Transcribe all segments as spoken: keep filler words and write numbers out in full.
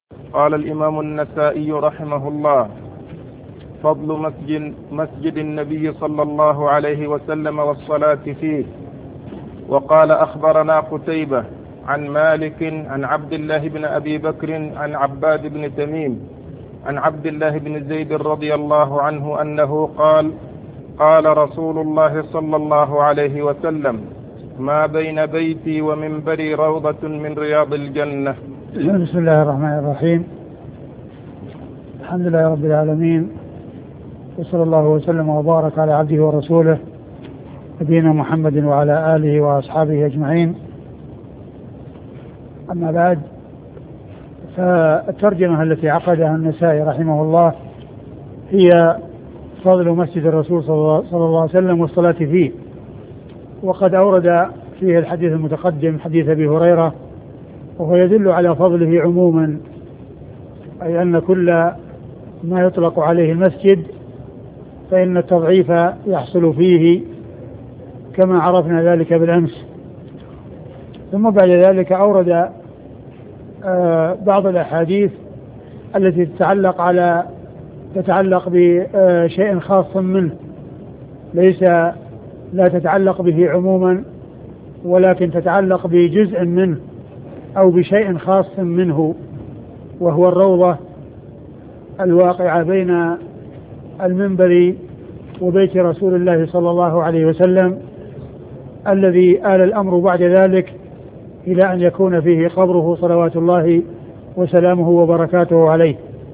قال الإمام النسائي رحمه الله: فضل مسجد, مسجد النبي صلى الله عليه وسلم والصلاة فيه. وقال: أخبرنا قتيبة عن مالك عن عبد الله بن أبي بكر عن عباد بن تميم عن عبد الله بن زيد رضي الله عنه أنه قال: قال رسول الله صلى الله عليه وسلم: ما بين بيتي ومنبري روضة من رياض الجنة. بسم الله الرحمن الرحيم. الحمد لله رب العالمين، وصلى الله وسلم وبارك على عبده ورسوله نبينا محمد وعلى آله وأصحابه أجمعين. أما بعد، فالترجمة التي عقدها النسائي رحمه الله هي فضل مسجد الرسول صلى الله عليه وسلم والصلاة فيه. وقد أورد فيه الحديث المتقدم حديث أبي هريرة، وهو يدل على فضله عموما، أي أن كل ما يطلق عليه المسجد فإن التضعيف يحصل فيه كما عرفنا ذلك بالأمس. ثم بعد ذلك أورد بعض الأحاديث التي تتعلق على تتعلق بشيء خاص منه، ليس لا تتعلق به عموما، ولكن تتعلق بجزء منه أو بشيء خاص منه، وهو الروضة الواقعة بين المنبر وبيت رسول الله صلى الله عليه وسلم، الذي آل الأمر بعد ذلك إلى أن يكون فيه قبره صلوات الله وسلامه وبركاته عليه.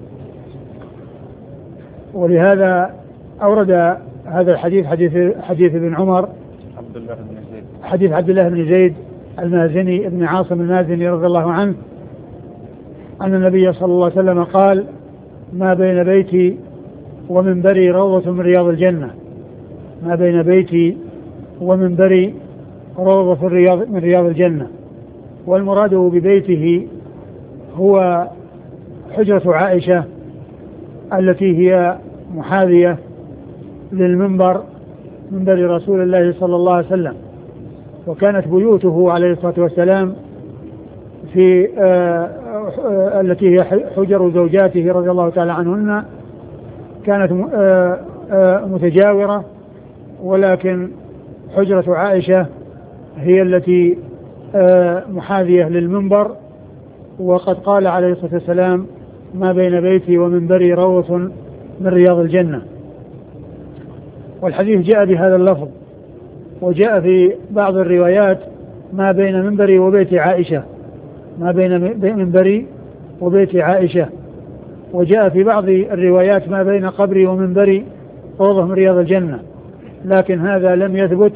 ولهذا أورد هذا الحديث حديث حديث ابن عمر عبد الله بن زيد حديث عبد الله بن زيد المازني ابن عاصم المازني رضي الله عنه أن النبي صلى الله عليه وسلم قال: ما بين بيتي ومنبري روضة من رياض الجنة. ما بين بيتي ومنبري روضة من رياض الجنة. والمراد ببيته هو حجرة عائشة التي هي محاذية للمنبر، منبر رسول الله صلى الله عليه وسلم. وكانت بيوته عليه الصلاة والسلام في آآ آآ التي هي حجر زوجاته رضي الله تعالى عنهن كانت آآ آآ متجاورة، ولكن حجرة عائشة هي التي محاذية للمنبر. وقد قال عليه الصلاة والسلام: ما بين بيتي ومنبري روضة من رياض الجنة. والحديث جاء بهذا اللفظ، وجاء في بعض الروايات: ما بين منبري وبيت عائشة، ما بين منبري وبيت عائشة. وجاء في بعض الروايات: ما بين قبري ومنبري روضة من رياض الجنة. لكن هذا لم يثبت،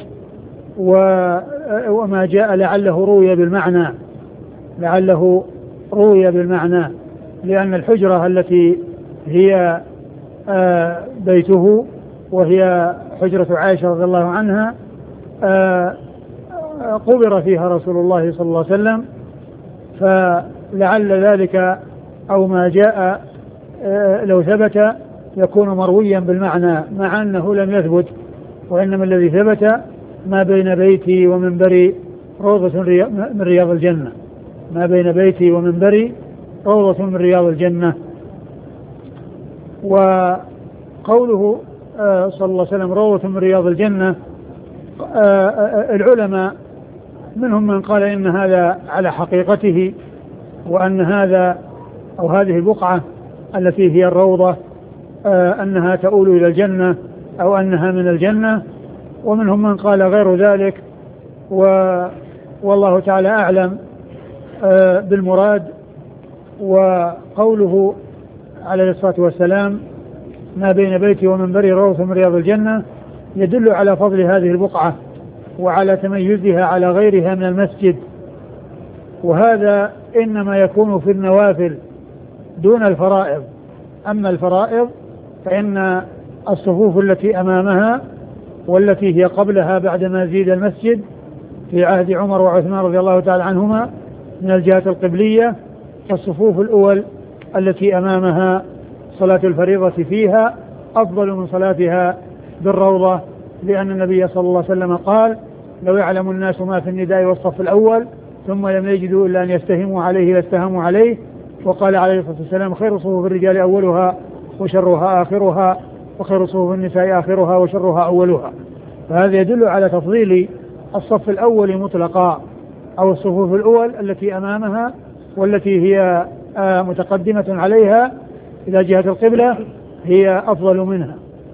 وما جاء لعله روي بالمعنى لعله روي بالمعنى لأن الحجرة التي هي بيته وهي حجرة عائشة رضي الله عنها قبر فيها رسول الله صلى الله عليه وسلم، فلعل ذلك أو ما جاء لو ثبت يكون مرويا بالمعنى، مع أنه لم يثبت. وإنما الذي ثبت: ما بين بيتي ومنبري روضة من رياض الجنة. ما بين بيتي ومنبري روضة من رياض الجنة. وقوله صلى الله عليه وسلم روضة من رياض الجنة، العلماء منهم من قال إن هذا على حقيقته، وأن هذا أو هذه البقعة التي هي الروضة أنها تؤول إلى الجنة أو أنها من الجنة. ومنهم من قال غير ذلك، والله تعالى أعلم بالمراد. وقوله عليه الصلاة والسلام: ما بين بيتي ومنبري روضة من رياض الجنة، يدل على فضل هذه البقعة وعلى تميزها على غيرها من المسجد. وهذا إنما يكون في النوافل دون الفرائض. أما الفرائض فإن الصفوف التي أمامها والتي هي قبلها بعدما زيد المسجد في عهد عمر وعثمان رضي الله تعالى عنهما من الجهة القبلية، فالصفوف الأول التي أمامها صلاة الفريضة فيها أفضل من صلاتها بالروضة، لأن النبي صلى الله عليه وسلم قال: لو يعلم الناس ما في النداء والصف الأول ثم لم يجدوا إلا أن يستهموا عليه لاستهموا عليه وقال عليه الصلاة والسلام خير صفوف الرجال أولها وشرها آخرها وخير صفوف النساء آخرها وشرها أولها. فهذا يدل على تفضيل الصف الأول مطلقا أو الصفوف الأول التي أمامها والتي هي متقدمة عليها إلى جهة القبلة هي أفضل منها،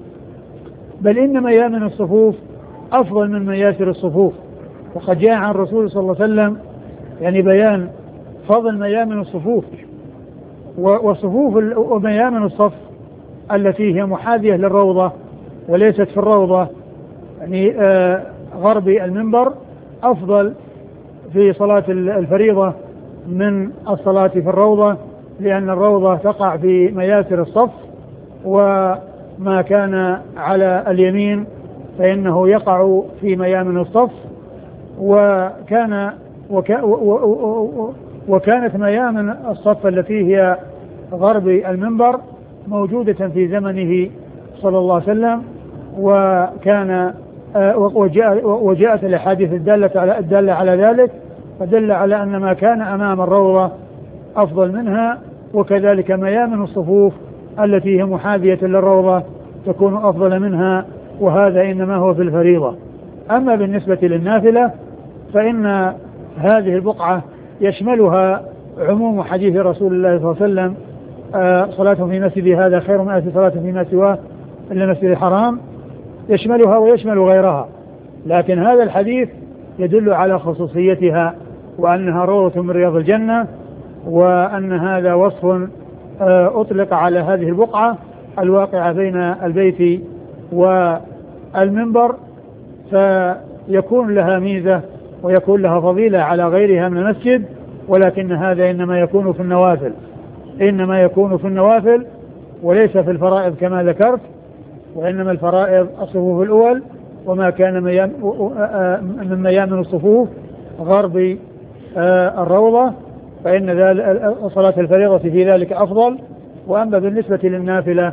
بل إن ميامن الصفوف أفضل من مياسر الصفوف. وقد جاء عن الرسول صلى الله عليه وسلم يعني بيان فضل ميامن الصفوف، وصفوف وميامن الصف التي هي محاذية للروضة وليست في الروضة يعني آه غرب المنبر أفضل في صلاة الفريضة من الصلاة في الروضة، لأن الروضة تقع في مياسر الصف، وما كان على اليمين فإنه يقع في ميامن الصف. وكان وكا وكانت ميامن الصف التي هي غرب المنبر موجودة في زمنه صلى الله عليه وسلم، وكان وجاءت الأحاديث الدالة على الدالة على ذلك، فدل على أن ما كان أمام الروضة أفضل منها، وكذلك ميامن الصفوف التي هي محاذية للروضة تكون أفضل منها، وهذا إنما هو في الفريضة. أما بالنسبة للنافلة فإن هذه البقعة يشملها عموم حديث رسول الله صلى الله عليه وسلم آه صلاة في مسجد هذا خير من ألف صلاة فيما سواه إلا مسجد الحرام، يشملها ويشمل غيرها، لكن هذا الحديث يدل على خصوصيتها وأنها روضة من رياض الجنة، وأن هذا وصف آه أطلق على هذه البقعة الواقعة بين البيت والمنبر، فيكون لها ميزة ويكون لها فضيلة على غيرها من المسجد، ولكن هذا إنما يكون في النوافل إنما يكون في النوافل وليس في الفرائض كما ذكرت، وإنما الفرائض الصفوف الأول، وما كان ميام من ميامن الصفوف غرب الروضة فإن صلاة الفريضة في ذلك أفضل. وأما بالنسبة للنافلة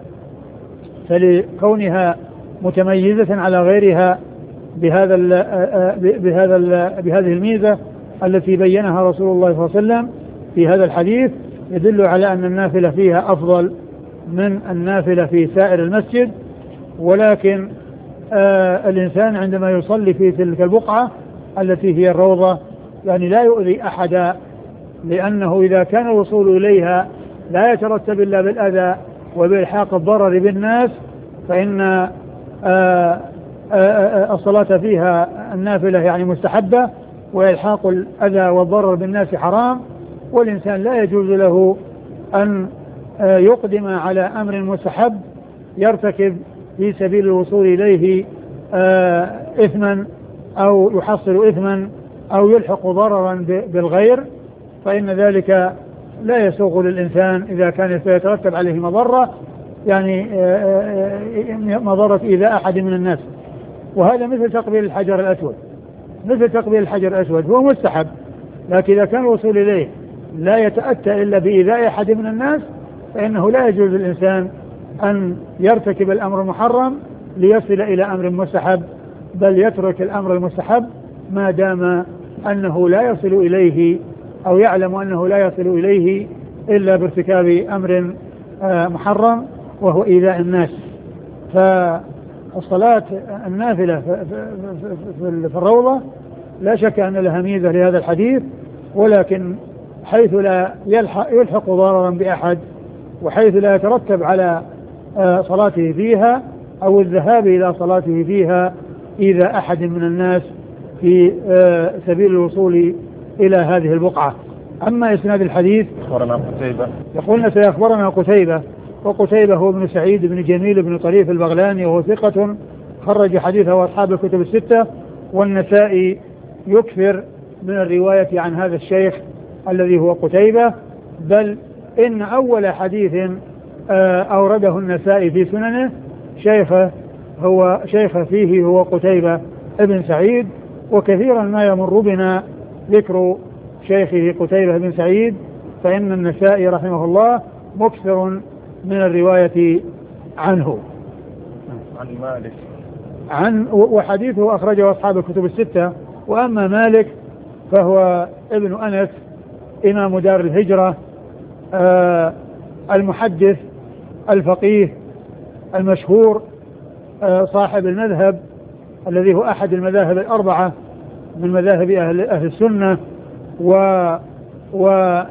فلكونها متميزة على غيرها بهذا ال بهذا ال بهذه الميزة التي بينها رسول الله صلى الله عليه وسلم في هذا الحديث، يدل على أن النافلة فيها أفضل من النافلة في سائر المسجد. ولكن آه الإنسان عندما يصلي في تلك البقعة التي هي الروضة يعني لا يؤذي أحدا، لأنه إذا كان الوصول إليها لا يترتب إلا بالأذى وبإلحاق الضرر بالناس، فإن آه آه آه الصلاة فيها النافلة يعني مستحبة، وإلحاق الأذى والضرر بالناس حرام، والإنسان لا يجوز له أن آه يقدم على أمر مستحب يرتكب في سبيل الوصول إليه آه إثما أو يحصل إثما أو يلحق ضررا بالغير، فإن ذلك لا يسوغ للإنسان إذا كان يترتب عليه مضرة يعني آه آه مضرة إيذاء أحد من الناس. وهذا مثل تقبيل الحجر الأسود مثل تقبيل الحجر الأسود هو مستحب، لكن إذا كان الوصول إليه لا يتأتى إلا بإيذاء أحد من الناس فإنه لا يجوز للإنسان أن يرتكب الأمر المحرم ليصل إلى أمر مستحب، بل يترك الأمر المستحب ما دام أنه لا يصل إليه أو يعلم أنه لا يصل إليه إلا بارتكاب أمر محرم وهو إيذاء الناس. فالصلاة النافلة في الروضة لا شك أن لها ميزة لهذا الحديث، ولكن حيث لا يلحق ضررا بأحد وحيث لا يترتب على صلاته فيها أو الذهاب إلى صلاته فيها إذا أحد من الناس في سبيل الوصول إلى هذه البقعة. أما إسناد الحديث أخبرنا قتيبة يقولنا سيخبرنا قتيبة، وقتيبة هو ابن سعيد بن جميل بن طريف البغلاني، وهو ثقة خرج حديثه أصحاب الكتب الستة، والنسائي يكثر من الرواية عن هذا الشيخ الذي هو قتيبة، بل إن أول حديث أورده النسائي في سننه شيخه هو شيخ فيه هو قتيبة ابن سعيد، وكثيرا ما يمر بنا ذكر شيخه قتيبة بن سعيد، فإن النسائي رحمه الله مكثر من الرواية عنه. عن مالك عن وحديثه أخرجه أصحاب الكتب الستة. وأما مالك فهو ابن أنس إمام دار الهجرة آه المحدث الفقيه المشهور آه صاحب المذهب الذي هو أحد المذاهب الأربعة من مذاهب أهل, أهل السنة، و وغير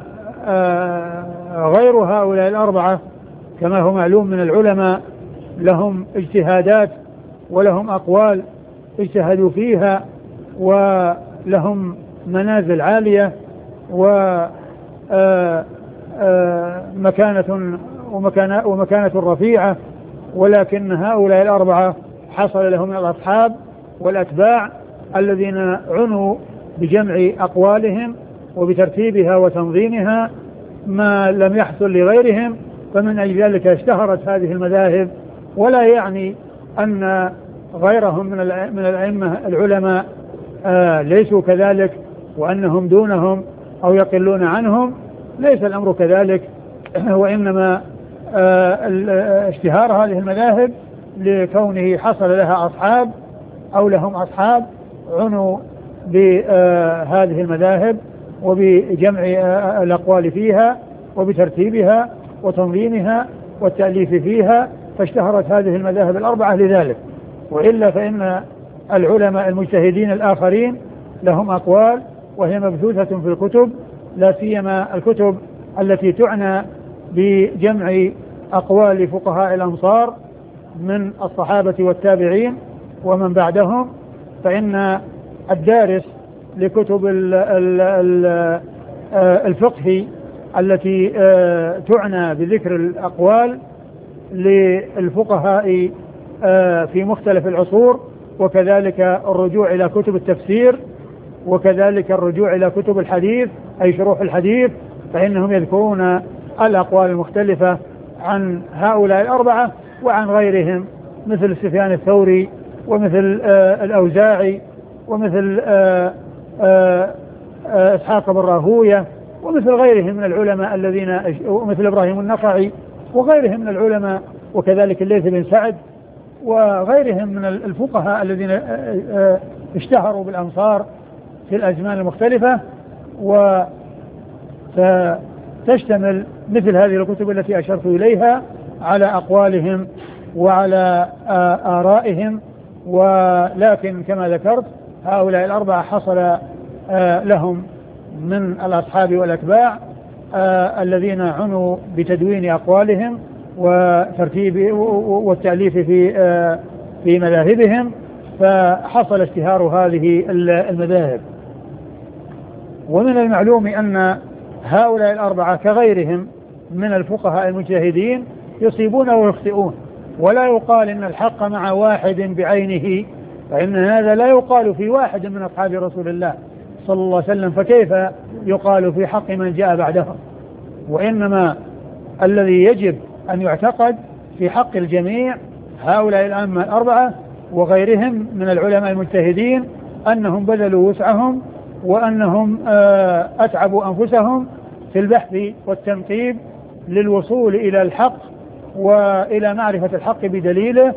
آه هؤلاء الأربعة كما هو معلوم من العلماء لهم اجتهادات ولهم أقوال اجتهدوا فيها ولهم منازل عالية ومكانة ومكانة, ومكانة رفيعة، ولكن هؤلاء الأربعة حصل لهم من الأصحاب والأتباع الذين عنوا بجمع أقوالهم وبترتيبها وتنظيمها ما لم يحصل لغيرهم، فمن أجل ذلك اشتهرت هذه المذاهب. ولا يعني أن غيرهم من من الأئمة العلماء آه ليسوا كذلك وأنهم دونهم أو يقلون عنهم، ليس الأمر كذلك، وإنما آه اشتهار هذه المذاهب لكونه حصل لها أصحاب أو لهم أصحاب عنوا بهذه المذاهب وبجمع آه الأقوال فيها وبترتيبها وتنظيمها والتأليف فيها، فاشتهرت هذه المذاهب الأربعة لذلك. وإلا فإن العلماء المجتهدين الآخرين لهم أقوال وهي مبثوثة في الكتب، لا سيما الكتب التي تعنى بجمع أقوال فقهاء الأمصار من الصحابة والتابعين ومن بعدهم، فإن الدارس لكتب الفقه التي تعنى بذكر الأقوال للفقهاء في مختلف العصور، وكذلك الرجوع إلى كتب التفسير، وكذلك الرجوع إلى كتب الحديث أي شروح الحديث، فإنهم يذكرون الأقوال المختلفة عن هؤلاء الأربعة وعن غيرهم مثل سفيان الثوري ومثل الأوزاعي ومثل إسحاق بن راهوية ومثل غيرهم من العلماء الذين ومثل إبراهيم النخعي وغيرهم من العلماء، وكذلك الليث بن سعد وغيرهم من الفقهاء الذين اشتهروا بالأمصار في الأزمان المختلفة. وتشتمل مثل هذه الكتب التي أشرت إليها على أقوالهم وعلى آرائهم، ولكن كما ذكرت هؤلاء الأربعة حصل لهم من الأصحاب والأتباع الذين عنوا بتدوين أقوالهم وترتيب والتأليف في في مذاهبهم، فحصل اشتهار هذه المذاهب. ومن المعلوم أن هؤلاء الأربعة كغيرهم من الفقهاء المجتهدين يصيبون ويخطئون، ولا يقال إن الحق مع واحد بعينه، فإن هذا لا يقال في واحد من أصحاب رسول الله صلى الله عليه وسلم، فكيف يقال في حق من جاء بعدهم؟ وإنما الذي يجب أن يعتقد في حق الجميع هؤلاء الأئمة الأربعة وغيرهم من العلماء المجتهدين أنهم بذلوا وسعهم وأنهم أتعبوا أنفسهم في البحث والتنقيب للوصول إلى الحق وإلى معرفة الحق بدليله،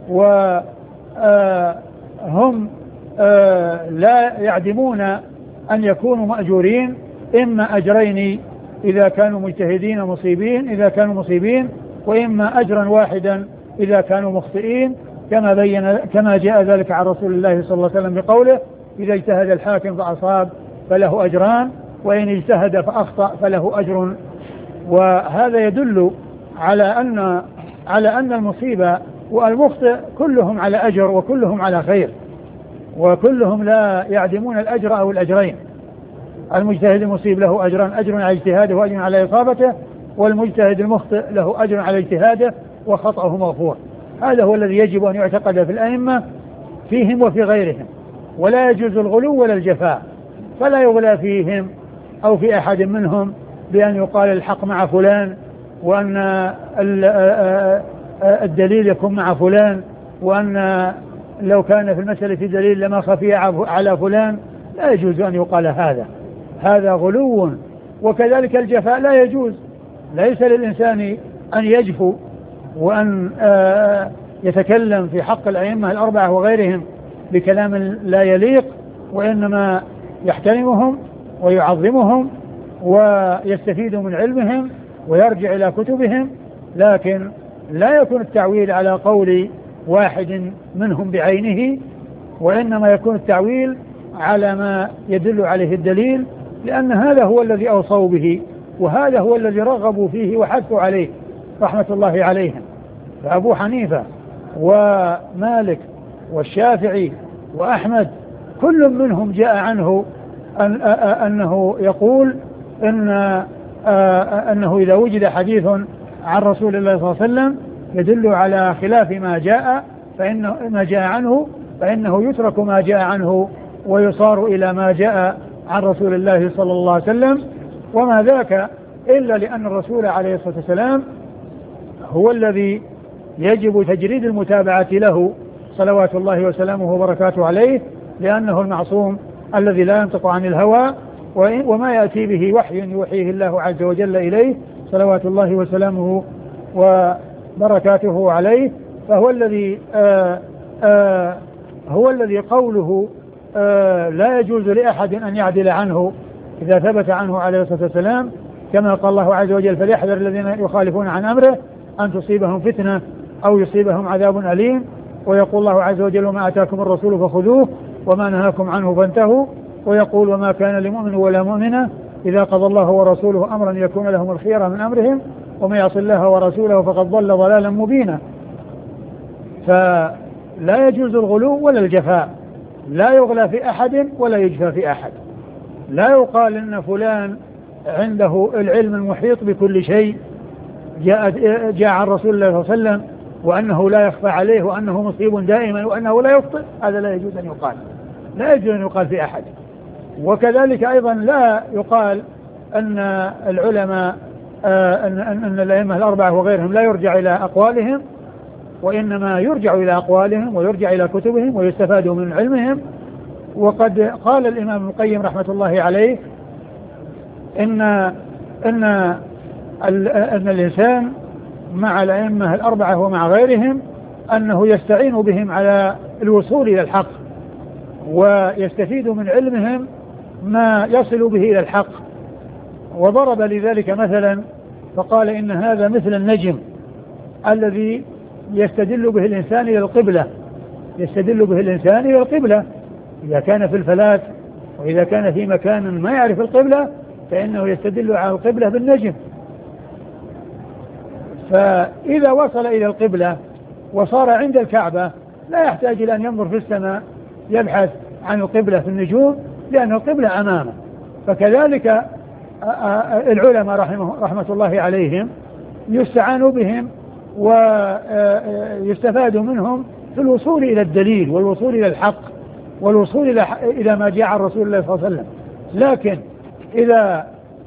وهم لا يعدمون أن يكونوا مأجورين إما أجرين إذا كانوا مجتهدين مصيبين إذا كانوا مصيبين وإما أجرا واحدا إذا كانوا مخطئين، كما بين كما جاء ذلك عن رسول الله صلى الله عليه وسلم بقوله: إذا اجتهد الحاكم فأصاب فله أجران وإن اجتهد فأخطأ فله أجر. وهذا يدل على أن على أن المصيبة والمخطئ كلهم على أجر وكلهم على خير، وكلهم لا يعدمون الأجر أو الأجرين. المجتهد المصيب له أجران: أجر على اجتهاده وأجر على إصابته، والمجتهد المخطئ له أجر على اجتهاده وخطأه مغفور. هذا هو الذي يجب أن يعتقد في الأئمة فيهم وفي غيرهم، ولا يجوز الغلو ولا الجفاء، فلا يغلى فيهم أو في أحد منهم بأن يقال الحق مع فلان وأن الدليل يكون مع فلان، وأن لو كان في المسألة دليل لما خفي على فلان. لا يجوز أن يقال هذا، هذا غلو. وكذلك الجفاء لا يجوز، ليس للإنسان أن يجفو وأن يتكلم في حق الأئمة الأربعة وغيرهم بكلام لا يليق، وإنما يحترمهم ويعظمهم ويستفيد من علمهم ويرجع إلى كتبهم، لكن لا يكون التعويل على قول واحد منهم بعينه، وإنما يكون التعويل على ما يدل عليه الدليل، لأن هذا هو الذي أوصوا به، وهذا هو الذي رغبوا فيه وحثوا عليه رحمة الله عليهم. فأبو حنيفة ومالك والشافعي وأحمد كل منهم جاء عنه أن أنه يقول إن أنه إذا وجد حديث عن رسول الله صلى الله عليه وسلم يدل على خلاف ما جاء فإنه ما جاء عنه فإنه يترك ما جاء عنه ويصار إلى ما جاء عن رسول الله صلى الله عليه وسلم، وما ذاك إلا لأن الرسول عليه الصلاة والسلام هو الذي يجب تجريد المتابعة له صلوات الله وسلامه وبركاته عليه، لأنه المعصوم الذي لا ينطق عن الهوى، وما يأتي به وحي يوحيه الله عز وجل إليه صلوات الله وسلامه وبركاته عليه. فهو الذي آآ آآ هو الذي قوله لا يجوز لأحد أن يعدل عنه إذا ثبت عنه عليه الصلاة والسلام، كما قال الله عز وجل فليحذر الذين يخالفون عن أمره أن تصيبهم فتنة أو يصيبهم عذاب أليم. ويقول الله عز وجل وما آتاكم الرسول فخذوه وما نهاكم عنه فانتهوا. ويقول وما كان لمؤمن ولا مؤمنة إذا قضى الله ورسوله أمرا يكون لهم الخيرة من أمرهم ومن يعص الله ورسوله فقد ضل ضلالا مبينا. فلا يجوز الغلو ولا الجفاء، لا يغلى في أحد ولا يجفى في أحد. لا يقال إن فلان عنده العلم المحيط بكل شيء جاء, جاء عن رسول الله صلى الله عليه وسلم وأنه لا يخفى عليه وأنه مصيب دائما وأنه لا يخطئ، هذا لا يجوز أن يقال، لا يجوز أن يقال في أحد. وكذلك أيضا لا يقال أن العلماء آه أن, أن الأئمة الأربعة وغيرهم لا يرجع إلى أقوالهم، وإنما يرجع إلى أقوالهم ويرجع إلى كتبهم ويستفاد من علمهم. وقد قال الإمام ابن القيم رحمة الله عليه إن إن أن الإنسان مع الأئمة الأربعة ومع غيرهم أنه يستعين بهم على الوصول إلى الحق ويستفيد من علمهم ما يصل به إلى الحق. وضرب لذلك مثلا فقال إن هذا مثل النجم الذي يستدل به الإنسان إلى القبلة، يستدل به الإنسان إلى القبلة إذا كان في الفلاة، وإذا كان في مكان ما يعرف القبلة فإنه يستدل على القبلة بالنجم. فإذا وصل إلى القبلة وصار عند الكعبة لا يحتاج إلى أن ينظر في السماء يبحث عن القبلة في النجوم لأن القبلة أمامه. فكذلك العلماء رحمه رحمة الله عليهم يستعان بهم ويستفاد منهم في الوصول إلى الدليل والوصول إلى الحق والوصول إلى إلى ما جاء عن رسول الله صلى الله عليه وسلم. لكن إذا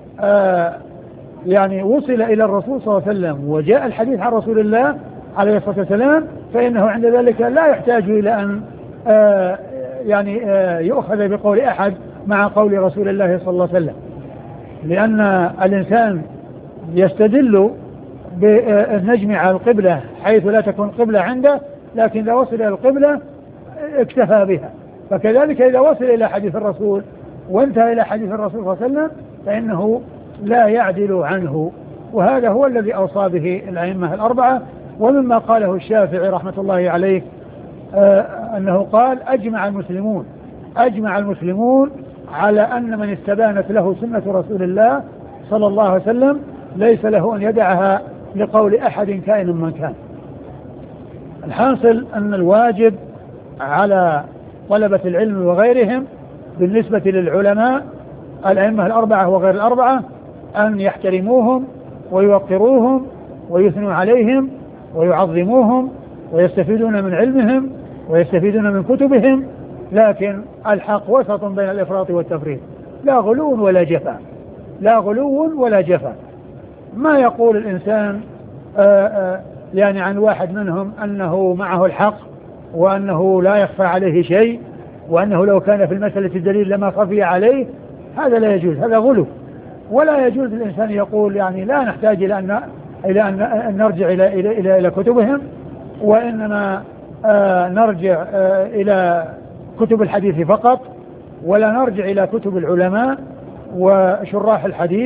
يعني وصل إلى الرسول صلى الله عليه وسلم وجاء الحديث عن رسول الله عليه الصلاة والسلام فإنه عند ذلك لا يحتاج إلى أن يعني يؤخذ بقول أحد مع قول رسول الله صلى الله عليه وسلم، لأن الإنسان يستدل بالنجم على القبلة حيث لا تكون قبلة عنده، لكن إذا وصل إلى القبلة اكتفى بها. فكذلك إذا وصل إلى حديث الرسول وانتهى إلى حديث الرسول صلى الله عليه وسلم فإنه لا يعدل عنه. وهذا هو الذي أوصى به الأئمة الأربعة. ومما قاله الشافعي رحمة الله عليه آه أنه قال أجمع المسلمون أجمع المسلمون على أن من استبانت له سنة رسول الله صلى الله عليه وسلم ليس له أن يدعها لقول أحد كائن من كان. الحاصل أن الواجب على طلبة العلم وغيرهم بالنسبة للعلماء الأئمة الأربعة وغير الأربعة أن يحترموهم ويوقروهم ويثنوا عليهم ويعظموهم ويستفيدون من علمهم ويستفيدون من كتبهم، لكن الحق وسط بين الإفراط والتفريط، لا غلو ولا جفا، لا غلو ولا جفا. ما يقول الإنسان آآ آآ يعني عن واحد منهم أنه معه الحق وأنه لا يخفى عليه شيء وأنه لو كان في المسألة الدليل لما خفي عليه، هذا لا يجوز، هذا غلو. ولا يجوز الإنسان يقول يعني لا نحتاج إلى أن إلى أن نرجع إلى إلى إلى, إلى كتبهم، وإنما آه نرجع آه إلى كتب الحديث فقط، ولا نرجع إلى كتب العلماء وشراح الحديث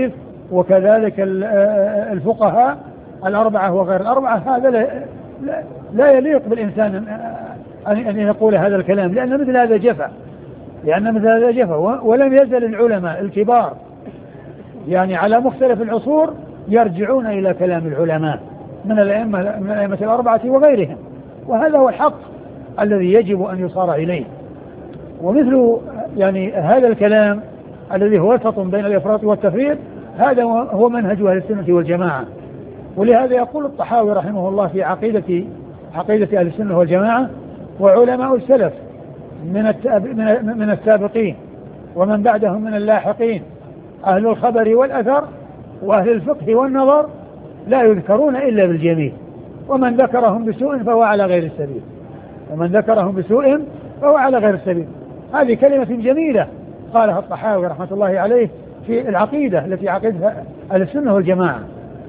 وكذلك الفقهاء الأربعة وغير الأربعة، هذا لا, لا يليق بالإنسان أن يقول هذا الكلام، لأن مثل هذا جفا لأن مثل هذا جفا ولم يزل العلماء الكبار يعني على مختلف العصور يرجعون إلى كلام العلماء من الأئمة من الأئمة الأربعة وغيرهم، وهذا هو الحق الذي يجب أن يصار إليه. ومثل يعني هذا الكلام الذي هو وسط بين الإفراط والتفريط، هذا هو منهج أهل السنة والجماعة. ولهذا يقول الطحاوي رحمه الله في عقيدة عقيدة أهل السنة والجماعة: وعلماء السلف من من السابقين ومن بعدهم من اللاحقين أهل الخبر والأثر وأهل الفقه والنظر لا يذكرون إلا بالجميل، ومن ذكرهم بسوء فهو على غير السبيل ومن ذكرهم بسوء فهو على غير السبيل. هذه كلمة جميلة قالها الطحاوي رحمة الله عليه في العقيدة التي عقيدها أهل السنة والجماعة: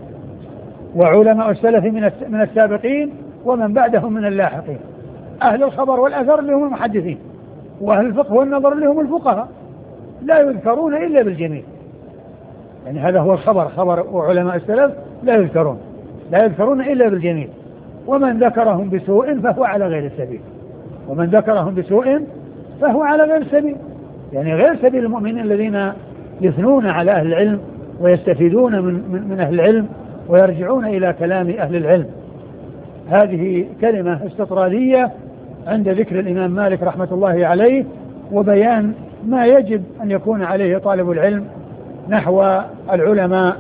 وعلماء السلف من السابقين ومن بعدهم من اللاحقين أهل الخبر والأثر اللي هم المحدثين وأهل الفقه والنظر اللي هم الفقهاء لا يذكرون إلا بالجميل. يعني هذا هو الخبر، خبر وعلماء السلف لا يذكرون لا يذكرون إلا بالجميل، ومن ذكرهم بسوء فهو على غير السبيل ومن ذكرهم بسوء فهو على غير السبيل، يعني غير سبيل المؤمنين الذين يثنون على أهل العلم ويستفيدون من, من, من أهل العلم ويرجعون إلى كلام أهل العلم. هذه كلمة استطرادية عند ذكر الإمام مالك رحمة الله عليه وبيان ما يجب أن يكون عليه طالب العلم نحو العلماء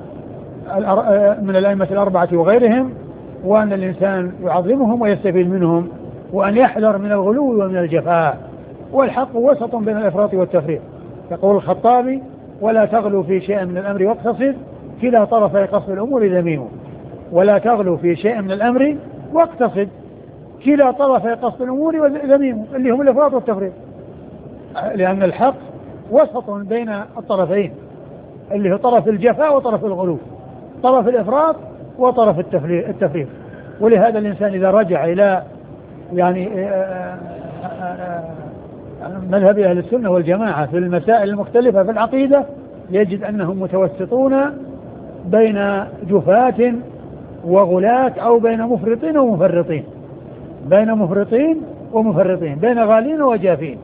من الأئمة الأربعة وغيرهم، وأن الإنسان يعظمهم ويستفيد منهم، وأن يحذر من الغلو ومن الجفاء، والحق وسط بين الإفراط والتفريط. يقول الخطابي: ولا تغلو في شيء من الأمر واقتصد، كلا طرفي قصد الأمور ذميم. ولا تغلو في شيء من الأمر واقتصد، كلا طرفي قصد الأمور ذميم، اللي هم الإفراط والتفريط، لأن الحق وسط بين الطرفين اللي هو طرف الجفاء وطرف الغلو، طرف الإفراط وطرف التفريط. ولهذا الإنسان إذا رجع إلى يعني مذهب أهل السنة والجماعة في المسائل المختلفة في العقيدة يجد أنهم متوسطون بين جفاة وغلاة، أو بين مفرطين ومفرطين بين مفرطين ومفرطين بين غالين وجافين.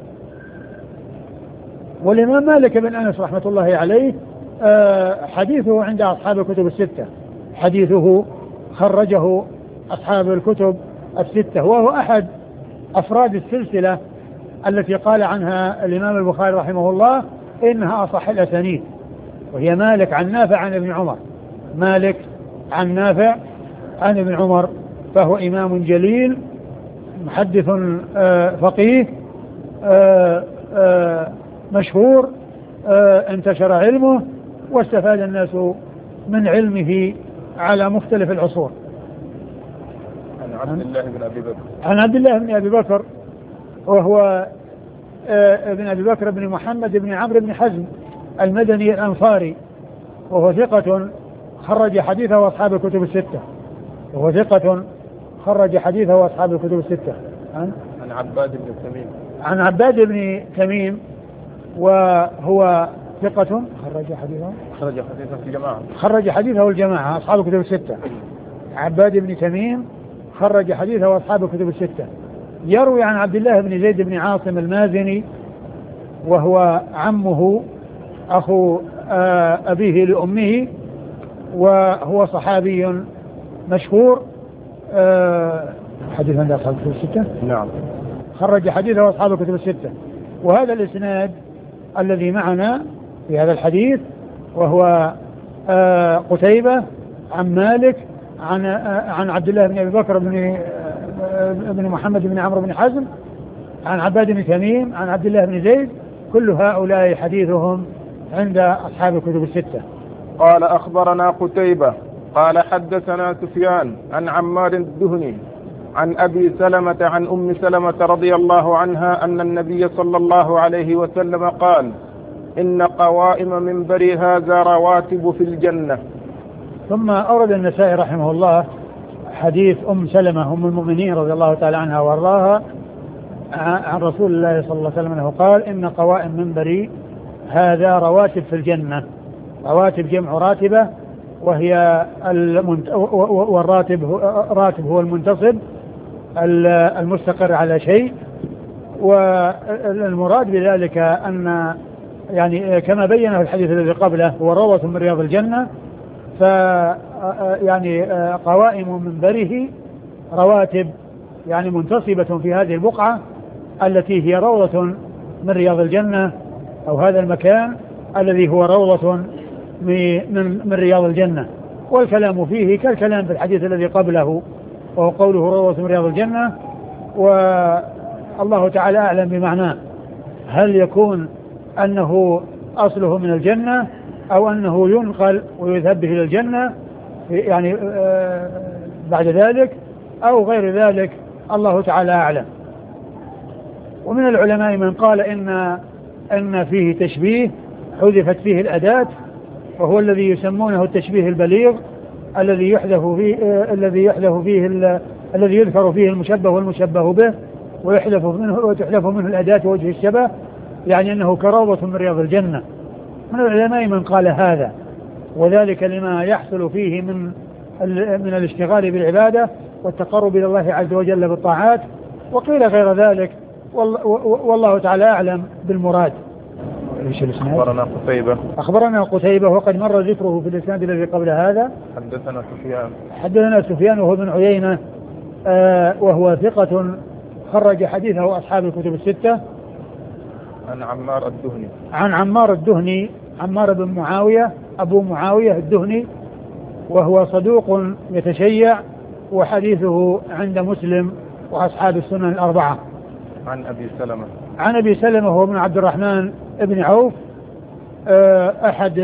والإمام مالك بن أنس رحمة الله عليه حديثه عند أصحاب الكتب الستة، حديثه خرجه أصحاب الكتب الستة، وهو أحد أفراد السلسلة التي قال عنها الإمام البخاري رحمه الله إنها أصح الأسانيد، وهي مالك عن نافع عن ابن عمر مالك عن نافع عن ابن عمر فهو إمام جليل محدث فقيه مشهور، انتشر علمه واستفاد الناس من علمه على مختلف العصور. عن عبد الله بن أبي بكر عن عبد الله بن أبي بكر وهو ابن أبي بكر بن محمد بن عمرو بن حزم المدني الأنصاري، وهو ثقة خرج حديثه وأصحاب الكتب الستة وهو ثقة خرج حديثه وأصحاب الكتب الستة. عن عن عباد بن تميم عن عباد بن تميم وهو ثقة خرج حديثه خرج حديثه في الجماعة خرج حديثه الجماعة أصحاب الكتب الستة. عباد بن تميم خرج حديثه وأصحاب الكتب الستة. يروي عن عبد الله بن زيد بن عاصم المازني وهو عمه أخو أبيه لأمه، وهو صحابي مشهور حديث عند أصحاب الكتب الستة. نعم خرج حديثه أصحاب الكتب الستة. وهذا الإسناد الذي معنا في هذا الحديث وهو قتيبة عن مالك عن عن عبد الله بن أبي بكر بن بن محمد بن عمرو بن حزم عن عباد بن تميم عن عبد الله بن زيد، كل هؤلاء حديثهم عند أصحاب الكتب الستة. قال أخبرنا قتيبة قال حدثنا سفيان عن عمار الدهني عن أبي سلمة عن أم سلمة رضي الله عنها أن النبي صلى الله عليه وسلم قال: إن قوائم منبري هذا رواتب في الجنة. ثم أورد النسائي رحمه الله حديث أم سلمة أم المؤمنين رضي الله تعالى عنها وارضاها عن رسول الله صلى الله عليه وسلم أنه قال: إن قوائم منبري هذا رواتب في الجنة. رواتب جمع راتبة، وهي المنت... والراتب هو... راتب هو المنتصب المستقر على شيء. والمراد بذلك أن يعني كما بينه الحديث الذي قبله هو روضة من رياض الجنة، ف يعني قوائم منبره رواتب يعني منتصبة في هذه البقعة التي هي روضة من رياض الجنة، أو هذا المكان الذي هو روضة من من رياض الجنة. والكلام فيه كالكلام في الحديث الذي قبله، وهو قوله روضة من رياض الجنة، والله تعالى أعلم بمعناه، هل يكون أنه أصله من الجنة أو أنه ينقل ويذهب به إلى الجنة يعني بعد ذلك أو غير ذلك، الله تعالى أعلم. ومن العلماء من قال إن أن فيه تشبيه حذفت فيه الأداة، وهو الذي يسمونه التشبيه البليغ، الذي يحذف فيه الذي يحذف فيه الذي يذكر فيه المشبه والمشبه به، ويحذف منه وتحذف منه الأداة ووجه الشبه، يعني أنه كروضة من رياض الجنة. من العلماء من قال هذا، وذلك لما يحصل فيه من من الاشتغال بالعبادة والتقرب إلى الله عز وجل بالطاعات. وقيل غير ذلك، والله تعالى أعلم بالمراد. أخبرنا قتيبة أخبرنا قتيبة وقد مر ذكره في الإسناد الذي قبل هذا. حدثنا سفيان حدثنا سفيان وهو بن عيينة آه وهو ثقة خرج حديثه أصحاب الكتب الستة. عن عمار الدهني عن عمار الدهني عمار بن معاوية أبو معاوية الدهني، وهو صدوق يتشيع، وحديثه عند مسلم وأصحاب السنن الأربعة. عن أبي سلمة عن أبي سلمة هو بن عبد الرحمن بن عوف أحد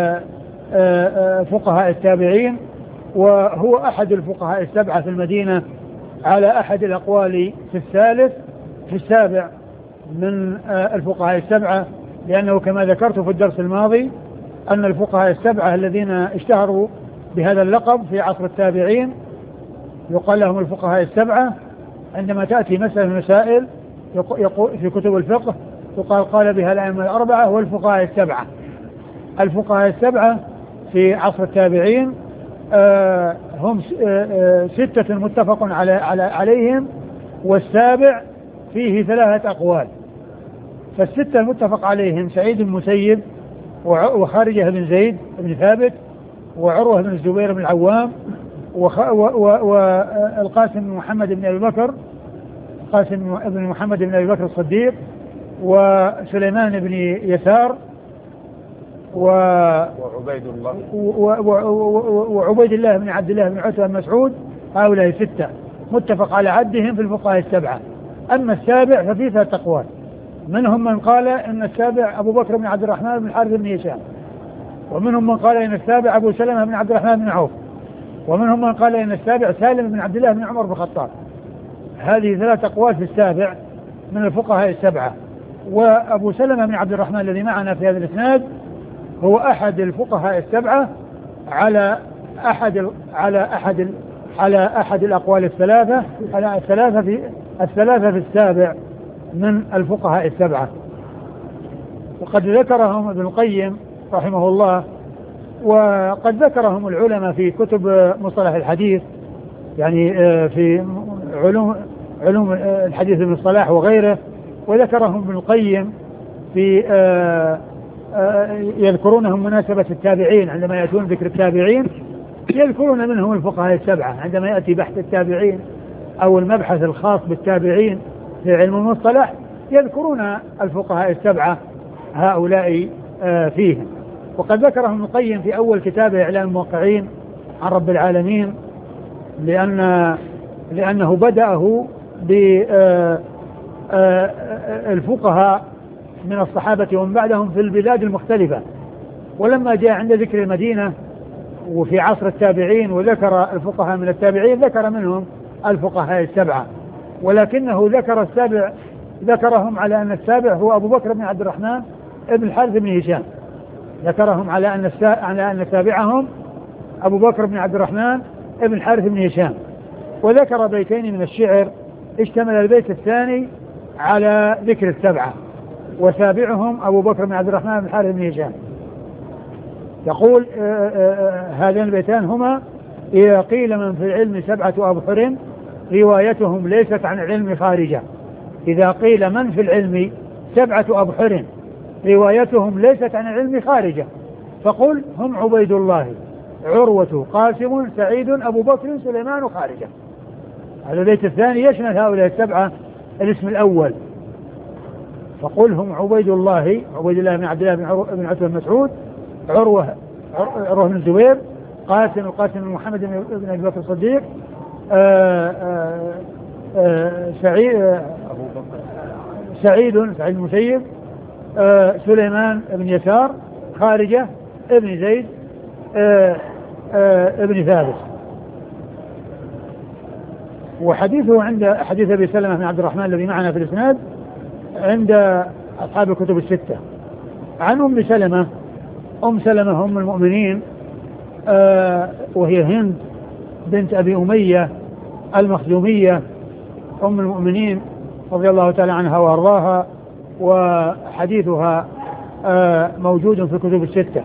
فقهاء التابعين، وهو أحد الفقهاء السبعة في المدينة على أحد الأقوال في الثالث في السابع من الفقهاء السبعة، لأنه كما ذكرت في الدرس الماضي أن الفقهاء السبعة الذين اشتهروا بهذا اللقب في عصر التابعين يقال لهم الفقهاء السبعة. عندما تأتي مسألة مسائل في كتب الفقه يقال قال بها الأئمة الأربعة والفقهاء السبعة. الفقهاء السبعة في عصر التابعين آه هم آه ستة متفق على على عليهم، والسابع فيه ثلاثة أقوال. فالستة المتفق عليهم سعيد بن المسيب وخارجة بن زيد بن ثابت وعروة بن الزبير بن العوام والقاسم بن محمد بن أبي بكر قاسم بن محمد بن أبي بكر الصديق، وسليمان بن يسار و... وعبيد الله و... و... وعبيد الله بن عبد الله بن عتبة بن مسعود. هؤلاء ستة متفق على عدهم في الفقهاء السبعة. أما السابع ففيه ثلاثة أقوال، منهم من قال إن السابع أبو بكر بن عبد الرحمن بن الحارث بن هشام، ومنهم من قال إن السابع أبو سلمة بن عبد الرحمن بن عوف، ومنهم من قال إن السابع سالم بن عبد الله بن عمر بن الخطاب. هذه ثلاثة أقوال في السابع من الفقهاء السبعة. وأبو سلمة بن عبد الرحمن الذي معنا في هذا الإسناد هو أحد الفقهاء السبعة على أحد على أحد على أحد الأقوال الثلاثة على الثلاثة في الثلاثة في السابع من الفقهاء السبعة. وقد ذكرهم ابن القيم رحمه الله، وقد ذكرهم العلماء في كتب مصطلح الحديث، يعني في علوم علوم الحديث ابن الصلاح وغيره. وذكرهم ابن القيم في يذكرونهم مناسبة التابعين، عندما يأتون ذكر التابعين يذكرون منهم الفقهاء السبعة. عندما يأتي بحث التابعين أو المبحث الخاص بالتابعين في علم المصطلح يذكرون الفقهاء السبعة هؤلاء فيهم. وقد ذكرهم ابن القيم في أول كتابه إعلام الموقعين عن رب العالمين، لأن لأنه بدأه بالفقهاء من الصحابة ومن بعدهم في البلاد المختلفة، ولما جاء عند ذكر المدينة وفي عصر التابعين وذكر الفقهاء من التابعين ذكر منهم الفقهاء السبعة، ولكنه ذكر السابع ذكرهم على أن السابع هو أبو بكر بن عبد الرحمن ابن الحارث بن هشام. ذكرهم على أن على أن سابعهم أبو بكر بن عبد الرحمن ابن الحارث بن هشام. وذكر بيتين من الشعر اشتمل البيت الثاني على ذكر السبعة، وسابعهم أبو بكر بن عبد الرحمن بن الحارث بن هشام. يقول هذين البيتان هما: إذا قيل من في العلم سبعة أبحر روايتهم ليست عن العلم خارجة. إذا قيل من في العلم سبعة أبحر روايتهم ليست عن العلم خارجة فقل هم عبيد الله، عروة، قاسم، سعيد، أبو بكر، سليمان، خارجة. هذا البيت الثاني يشمل هؤلاء السبعة الاسم الأول. فقل هم عبيد الله، عبيد الله بن عبد الله بن عتبة بن مسعود، عروة عروة بن الزبير، قاسم القاسم بن محمد بن أبي بكر الصديق، سعيد سعيد سعيد المسيب، سليمان بن يسار، خارجة ابن زيد ابن ثابت. وحديثه عند حديث أبي سلمة بن عبد الرحمن الذي معنا في الإسناد عند أصحاب الكتب الستة. عن أم سلمة، أم سلمة أم المؤمنين وهي هند بنت أبي أمية المخزومية أم المؤمنين رضي الله تعالى عنها وأرضاها، وحديثها موجود في الكتب الستة.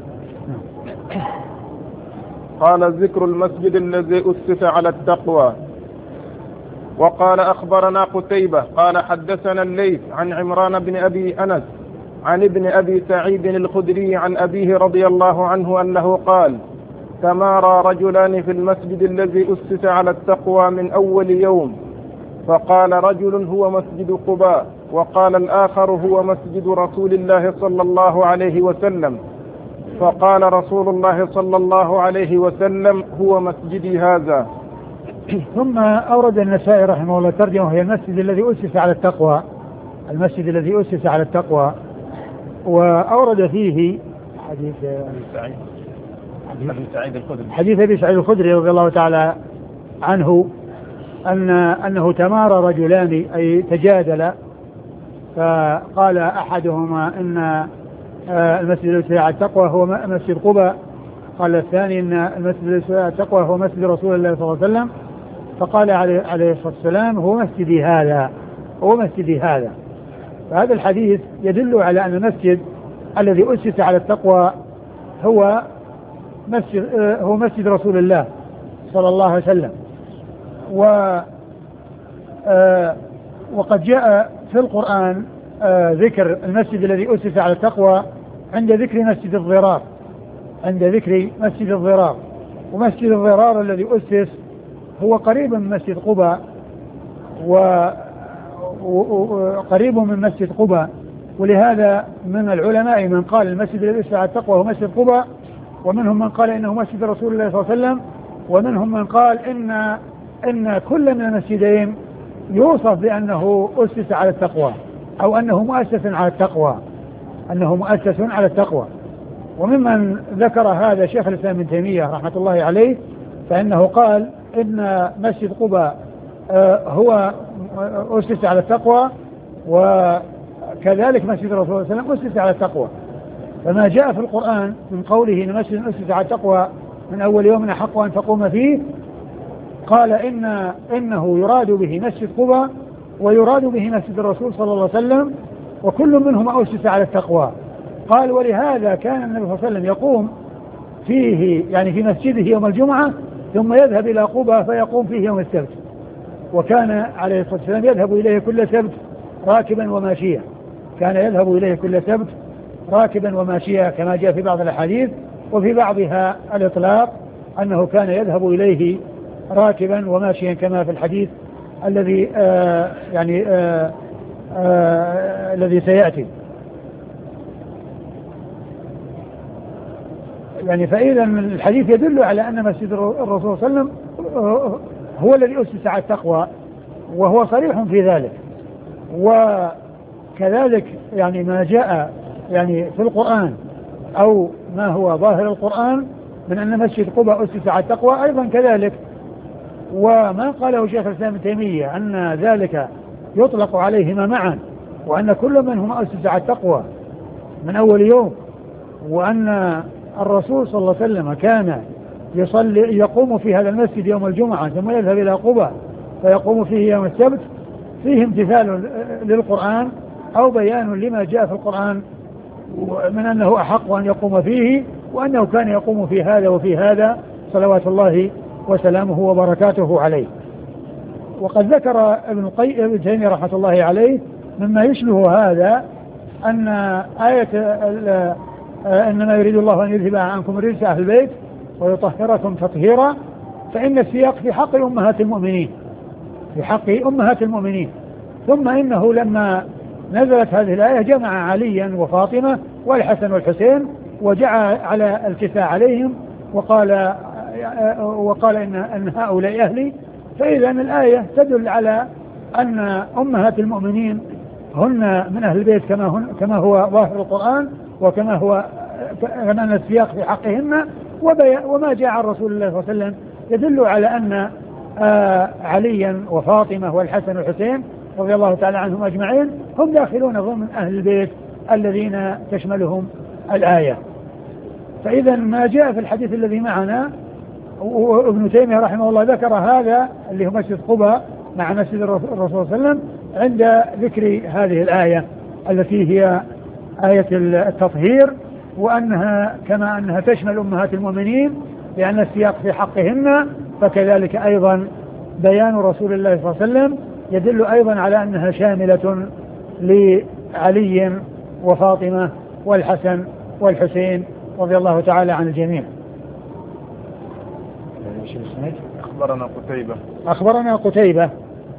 قال: ذكر المسجد الذي أسس على التقوى. وقال: أخبرنا قتيبة قال: حدثنا الليث عن عمران بن أبي أنس عن ابن أبي سعيد الخدري عن أبيه رضي الله عنه أنه قال: تمارى رجلان في المسجد الذي أسس على التقوى من أول يوم، فقال رجل: هو مسجد قباء، وقال الآخر: هو مسجد رسول الله صلى الله عليه وسلم، فقال رسول الله صلى الله عليه وسلم: هو مسجدي هذا. ثم أورد النسائي رحمه الله ترجمة، وهي المسجد الذي أسس على التقوى، المسجد الذي أسس على التقوى. وأورد فيه حديث سعيد أبي سعيد الخدري حديث أبي سعيد الخدري رضي الله تعالى عنه أن أنه تمارى رجلان أي تجادل، فقال أحدهما إن المسجد الذي على التقوى هو مسجد قباء، قال الثاني إن المسجد الذي على التقوى هو مسجد رسول الله صلى الله عليه وسلم، فقال عليه الصلاة والسلام: هو مسجدي هذا، هو مسجدي هذا. فهذا الحديث يدل على أن المسجد الذي أسس على التقوى هو مسجد هو مسجد رسول الله صلى الله عليه وسلم. و وقد جاء في القرآن ذكر المسجد الذي أسس على التقوى عند ذكر مسجد الضرار، عند ذكر مسجد الضرار. ومسجد الضرار الذي أسس هو قريب من مسجد قباء، وقريب من مسجد قباء، ولهذا من العلماء من قال المسجد الذي أسس على التقوى هو مسجد قباء، ومنهم من قال إنه مسجد رسول الله صلى الله عليه وسلم، ومنهم من قال إن إن كل من المسجدين يوصف بأنه أسس على التقوى، أو أنه مؤسس على التقوى، أنه مؤسس على التقوى. وممن ذكر هذا شيخ الإسلام ابن تيمية رحمة الله عليه، فإنه قال إن مسجد قباء هو أسس على التقوى، وكذلك مسجد الرسول صلى الله عليه وسلم أسس على التقوى. فما جاء في القرآن من قوله إن مسجد أسس على التقوى من أول يوم أحق أن تقوم فيه، قال إن إنه يراد به مسجد قباء ويراد به مسجد الرسول صلى الله عليه وسلم، وكل منهما أسس على التقوى. قال: ولهذا كان النبي صلى الله عليه وسلم يقوم فيه، يعني في مسجده يوم الجمعة، ثم يذهب إلى قباء فيقوم فيه يوم السبت، وكان عليه الصلاة والسلام يذهب إليه كل سبت راكبا وماشيا، كان يذهب إليه كل سبت راكبا وماشيا كما جاء في بعض الأحاديث، وفي بعضها الإطلاق أنه كان يذهب إليه راكبا وماشيا كما في الحديث الذي آه يعني آه آه الذي سيأتي. يعني فإذا الحديث يدل على أن مسجد الرسول صلى الله عليه وسلم هو الذي أسس على التقوى، وهو صريح في ذلك. وكذلك يعني ما جاء يعني في القرآن أو ما هو ظاهر القرآن من أن مسجد قباء أسس على التقوى أيضا كذلك. وما قاله شيخ الإسلام ابن تيمية أن ذلك يطلق عليهما معا، وأن كل منهما أسس على التقوى من أول يوم، وأن الرسول صلى الله عليه وسلم كان يصلي يقوم في هذا المسجد يوم الجمعة ثم يذهب إلى قباء فيقوم فيه يوم السبت، فيه امتثال للقرآن أو بيان لما جاء في القرآن من أنه أحق أن يقوم فيه، وأنه كان يقوم في هذا وفي هذا صلوات الله وسلامه وبركاته عليه. وقد ذكر ابن القيم ابن تيمية رحمة الله عليه مما يشبه هذا أن آية إنما يريد الله أن يذهب عنكم الرجس أهل البيت ويطهركم تطهيرا، فإن السياق في حق أمهات المؤمنين في حق أمهات المؤمنين. ثم إنه لما نزلت هذه الآية جمع عليا وفاطمة والحسن والحسين وجعل على الكفاء عليهم وقال وقال إن, إن هؤلاء أهلي. فإذا الآية تدل على أن أمهات المؤمنين هن من أهل البيت كما, هن كما هو ظاهر القرآن وكما هو كما السياق في حقهن. وما جاء عن رسول الله صلى الله عليه وسلم يدل على أن آه عليا وفاطمة والحسن والحسين رضي الله تعالى عنهم أجمعين هم داخلون ضمن أهل البيت الذين تشملهم الآية. فإذا ما جاء في الحديث الذي معنا وابن تيمية رحمه الله ذكر هذا اللي هو مسجد قباء مع مسجد الرسول صلى الله عليه وسلم عند ذكر هذه الآية التي هي آية التطهير، وأنها كما أنها تشمل أمهات المؤمنين لأن السياق في حقهن، فكذلك أيضا بيان رسول الله صلى الله عليه وسلم يدل أيضا على أنها شاملة لعلي وفاطمة والحسن والحسين رضي الله تعالى عن الجميع. أخبرنا قتيبة أخبرنا قتيبة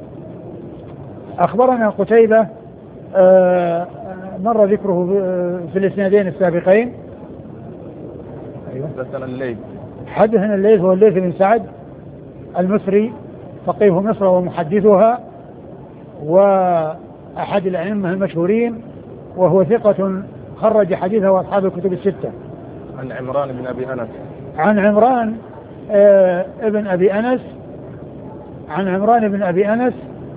أخبرنا قتيبة آه مر ذكره في الإسنادين السابقين. حدثنا الليث حدثنا الليث هو الليث بن سعد المصري فقيه مصر ومحدثها وأحد الأئمة المشهورين، وهو ثقة خرج حديثه أصحاب الكتب الستة. عن عمران بن أبي أنس عن عمران آه ابن أبي أنس عن عمران بن أبي أنس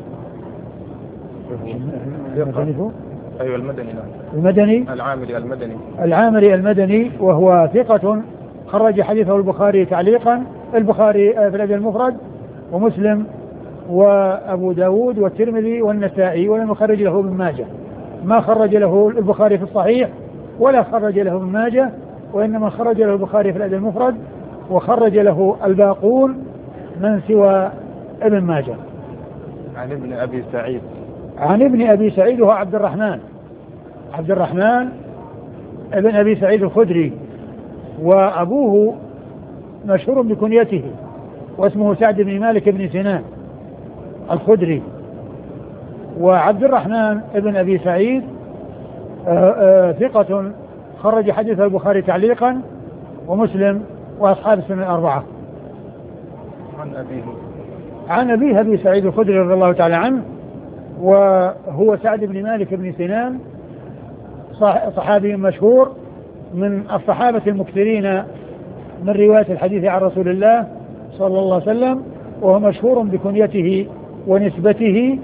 أيوة المدني المدني العامري المدني العامري المدني وهو ثقة خرج حديثه البخاري تعليقا البخاري في الأدب المفرد ومسلم وأبو داود والترمذي والنسائي، ولم يخرج له ابن ماجه. ما خرج له البخاري في الصحيح ولا خرج له ابن ماجه، وإنما خرج له البخاري في الأدب المفرد وخرج له الباقون من سوى ابن ماجه. عن ابن أبي سعيد عن ابن أبي سعيد وهو عبد الرحمن عبد الرحمن ابن أبي سعيد الخدري، وأبوه مشهور بكنيته واسمه سعد بن مالك بن سنان الخدري. وعبد الرحمن ابن أبي سعيد آآ آآ ثقة خرج حديث البخاري تعليقا ومسلم وأصحاب السنن الأربعة. عن أبيه عن أبيه أبي سعيد الخدري رضي الله تعالى عنه، وهو سعد بن مالك بن سنان صحابي مشهور من الصحابة المكثرين من رواية الحديث عن رسول الله صلى الله عليه وسلم، وهو مشهور بكنيته ونسبته،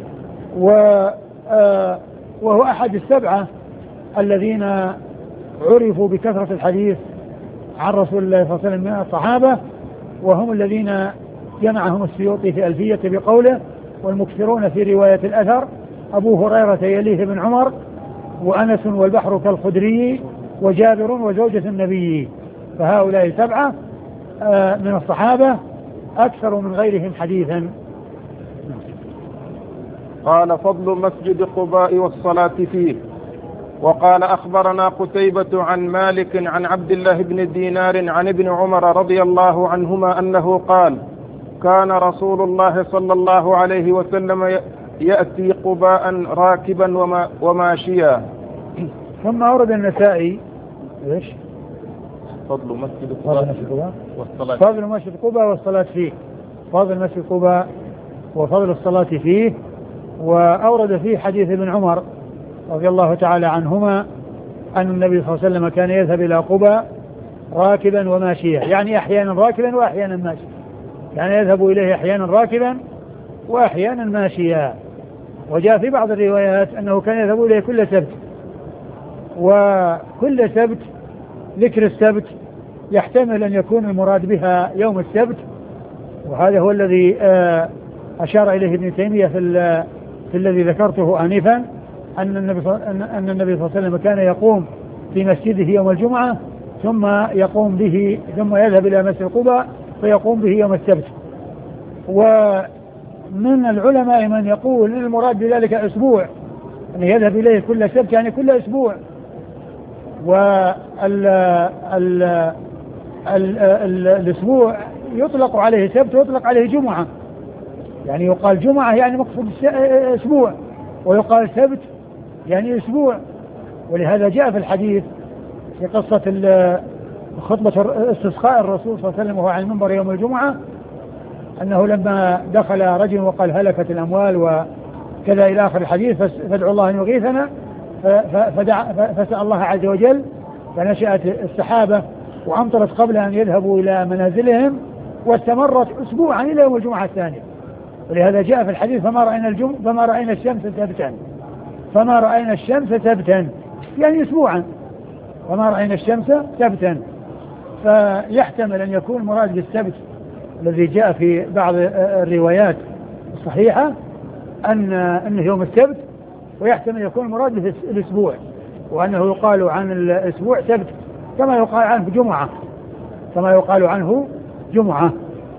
وهو أحد السبعة الذين عرفوا بكثرة الحديث عن رسول الله صلى الله عليه وسلم من الصحابة، وهم الذين جمعهم السيوطي في ألفية بقوله والمكثرون في رواية الأثر أبو هريرة يليه بن عمر وأنس والبحر كالخدري وجابر وزوجة النبي. فهؤلاء سبعة من الصحابة أكثر من غيرهم حديثا. قال فضل مسجد قباء والصلاة فيه. وقال أخبرنا قتيبة عن مالك عن عبد الله بن دينار عن ابن عمر رضي الله عنهما أنه قال كان رسول الله صلى الله عليه وسلم يأتي قباء راكبا وما وماشيا. ثم أورد النسائي إيش؟ فضل مسجد قباء والصلاة فضل مسجد قباء والصلاة فيه فضل مسجد قباء وفضل الصلاة فيه. وأورد فيه حديث ابن عمر رضي الله تعالى عنهما أن النبي صلى الله عليه وسلم كان يذهب إلى قباء راكبا وماشيا، يعني أحيانا راكبا وأحيانا ماشيا، يعني يذهب إليه أحيانا راكبا وأحيانا ماشيا. وجاء في بعض الروايات أنه كان يذهب إليه كل سبت، وكل سبت ذكر السبت يحتمل أن يكون المراد بها يوم السبت، وهذا هو الذي أشار إليه ابن تيمية في, في الذي ذكرته آنفا أن النبي, أن النبي صلى الله عليه وسلم كان يقوم في مسجده يوم الجمعة ثم يقوم به ثم يذهب إلى مسجد قباء فيقوم به يوم السبت. ومن العلماء من يقول إن المراد بذلك أسبوع، أن يذهب إليه كل سبت يعني كل أسبوع. والأسبوع يطلق عليه سبت ويطلق عليه جمعة، يعني يقال جمعة يعني مقصود أسبوع، ويقال سبت يعني أسبوع. ولهذا جاء في الحديث في قصة خطبة استسقاء الرسول صلى الله عليه وسلم وهو على المنبر يوم الجمعة، أنه لما دخل رجل وقال هلكت الأموال وكذا إلى آخر الحديث فادعوا الله أن يغيثنا، فسأل الله عز وجل فنشأت السحابة وأمطرت قبل أن يذهبوا إلى منازلهم، واستمرت أسبوعا إلى يوم الجمعة الثانية. ولهذا جاء في الحديث فما رأينا الجم فما رأينا الشمس سبتا فما رأينا الشمس سبتا يعني أسبوعا، فما رأينا الشمس سبتا. فيحتمل أن يكون مراد بالسبت الذي جاء في بعض الروايات الصحيحة أن أنه يوم السبت، ويحتمل يكون مراد بالأسبوع، وأنه يقال عن الأسبوع سبت كما يقال عنه جمعة كما يقال عنه جمعة.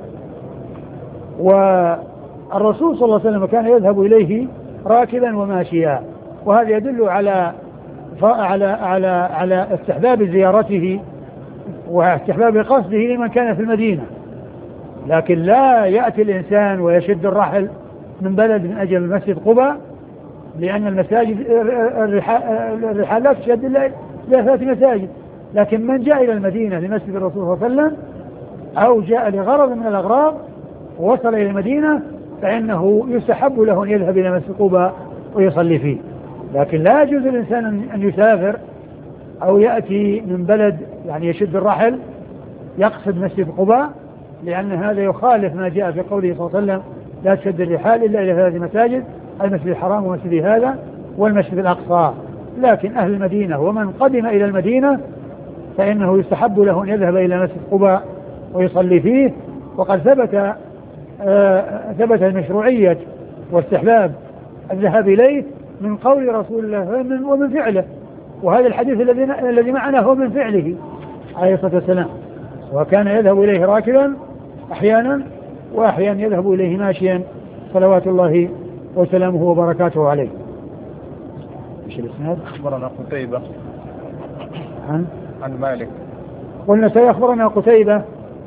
والرسول صلى الله عليه وسلم كان يذهب إليه راكبا وماشيا، وهذا يدل على على على على استحباب زيارته واستحباب قصده لمن كان في المدينة. لكن لا يأتي الإنسان ويشد الرحل من بلد من أجل مسجد قباء، لأن المساجد الرحال لا تشد إلا ثلاث مساجد. لكن من جاء إلى المدينة لمسجد الرسول صلى الله عليه وسلم أو جاء لغرض من الأغراض ووصل إلى المدينة فإنه يستحب له أن يذهب إلى مسجد قباء ويصلي فيه. لكن لا يجوز الإنسان أن يسافر أو يأتي من بلد يعني يشد الرحل يقصد مسجد قباء، لأن هذا يخالف ما جاء في قوله صلى الله عليه وسلم لا تشد الرحال إلا إلى ثلاث مساجد، المسجد الحرام ومسجد هذا والمسجد الأقصى. لكن أهل المدينة ومن قدم إلى المدينة فإنه يستحب له أن يذهب إلى مسجد قباء ويصلي فيه. وقد ثبت آه ثبت المشروعية واستحباب الذهاب إليه من قول رسول الله ومن فعله، وهذا الحديث الذي الذي معنا هو من فعله عليه الصلاة والسلام، وكان يذهب إليه راكبا أحيانا وأحيانا يذهب إليه ماشيا صلوات الله وسلامه وبركاته عليه. ايش الاسناد؟ أخبرنا قتيبة عن عن مالك. قلنا سيخبرنا قتيبة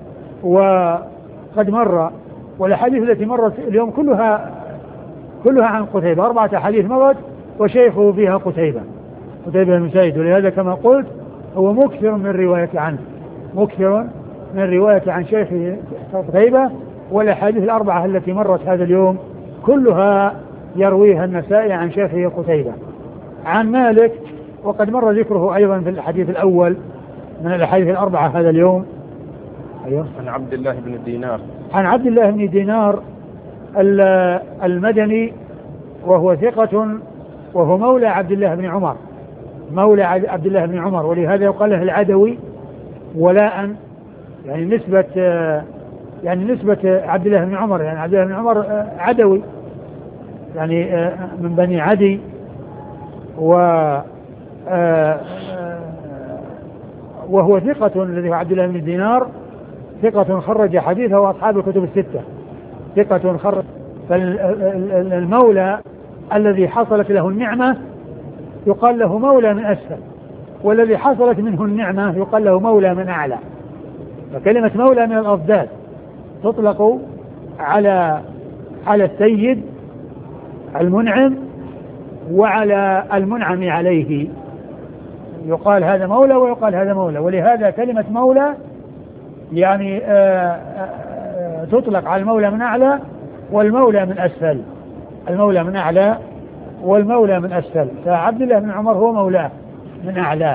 وقد مر، والأحاديث التي مرت اليوم كلها كلها عن قتيبة، أربعة أحاديث مرت وشيخه فيها قتيبة قتيبة بن سعيد. ولهذا كما قلت هو مكثر من رواية عنه مكثر من رواية عن شيخه قتيبة. والأحاديث الأربعة التي مرت هذا اليوم كلها يرويها النسائي عن شيخه قتيبة عن مالك، وقد مر ذكره أيضا في الحديث الأول من الأحاديث الأربعة هذا اليوم. أيوه. عن عبد الله بن دينار عن عبد الله بن دينار المدني، وهو ثقة، وهو مولى عبد الله بن عمر مولى عبد الله بن عمر ولهذا يقال له العدوي ولاء، يعني نسبة يعني نسبة عبد الله بن عمر، يعني عبد الله بن عمر عدوي يعني من بني عدي. و وهو ثقة الذي هو عبد الله بن دينار ثقة خرج حديثه وأصحاب الكتب الستة ثقة خرج. فالمولى الذي حصلت له النعمة يقال له مولى من أسفل، والذي حصلت منه النعمة يقال له مولى من أعلى. فكلمة مولى من الأضداد تطلق على على السيد المنعم وعلى المنعم عليه، يقال هذا مولى ويقال هذا مولى. ولهذا كلمة مولى يعني آآ آآ تطلق على المولى من أعلى والمولى من أسفل، المولى من أعلى والمولى من أسفل. فعبد الله بن عمر هو مولاه من أعلى،